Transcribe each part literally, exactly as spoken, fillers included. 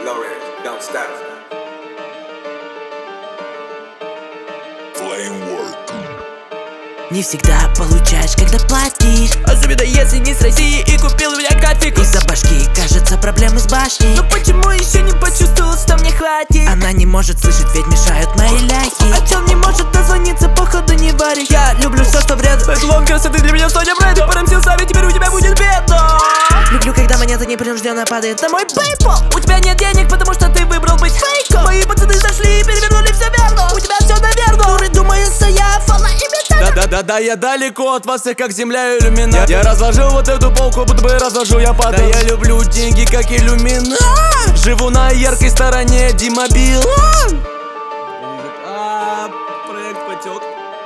Lawrence, don't stop. Не всегда получаешь, когда платишь, особенно если не с России и купил у меня кафик. Из-за башки, кажется, проблемы с башней. Но почему еще не почувствовал, что мне хватит? Она не может слышать, ведь мешают мои ляхи. А чел не может дозвониться, походу не варишь. Я люблю все, что вред. Эталон красоты для меня Соня Брэд. Ты порамсил сами, теперь у тебя будет бедно. Люблю, когда монета непринужденно падает на мой PayPal. У тебя нет денег, потому что ты выбрал быть фейком. Мои пацаны зашли и перевернули все верно. У тебя все наверно. Дуры думают, что я фала имитатор. Да-да-да-да, я далеко от вас всех, как земля иллюминат. Я, я разложил вот эту полку, будто бы разложу я падал. Да я люблю деньги, как иллюминат. Живу на яркой стороне Дима Билан. А, проект потек.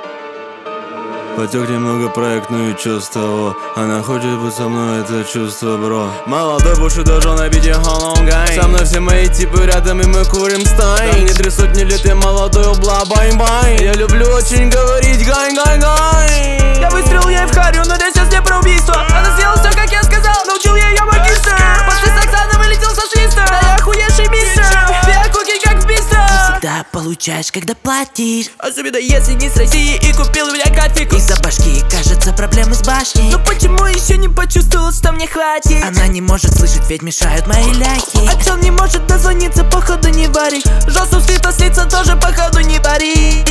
Потек немного проект, ну и чувство. Она хочет быть со мной, это чувство, бро. Молодой бушу должен набить холонгай. Со мной все мои типы рядом, и мы курим стай. Не три сотни лет, я молодой, бла бай бай. Я люблю очень говорить гай гай гай. Я выстрелил ей в харю, но речь сейчас не про убийство. Она сделала все, как я сказал, научил я ее магистр. После секса она вылетел со швиста. Да я охуевший мистер. Две куки, как в бистро. Всегда получаешь, когда платишь, особенно если не с России и купил у меня кафик. Из-за башки, кажется, проблемы с башней. Но почему еще не почувствовал, что мне хватит? Она не может слышать, ведь мешают мои ляхи. А чел не может дозвониться, походу не варишь. Жестко слито слиться тоже походу не пари.